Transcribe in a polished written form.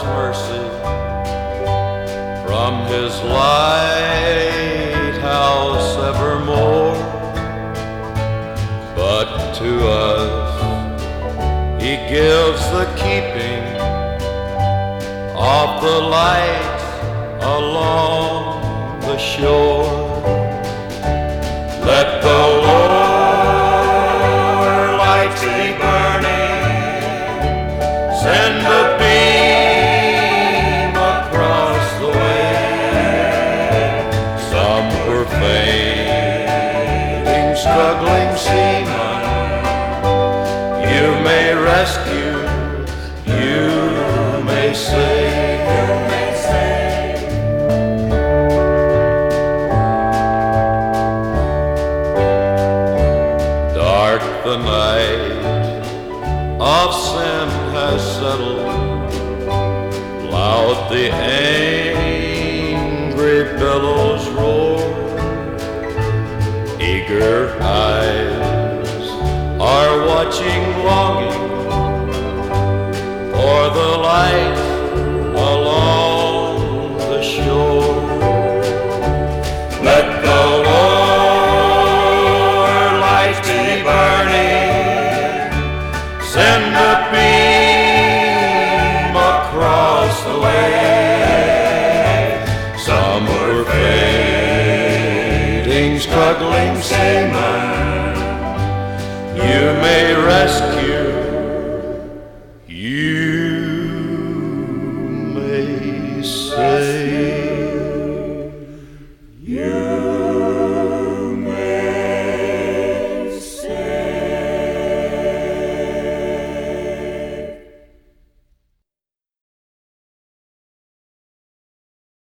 mercy from his lighthouse evermore. But to us he gives the keeping of the light along the shore. Let the lower lights be burning, send a beam across the way. Some poor fainting, struggling seaman you may rescue, you may save. Dark the night of sin has settled, loud the angry billows roar. Eager eyes are watching, longing for the light along the shore. Let the lower lights be burning, send a beam across the way. Some were fading, struggling seamen you may rescue,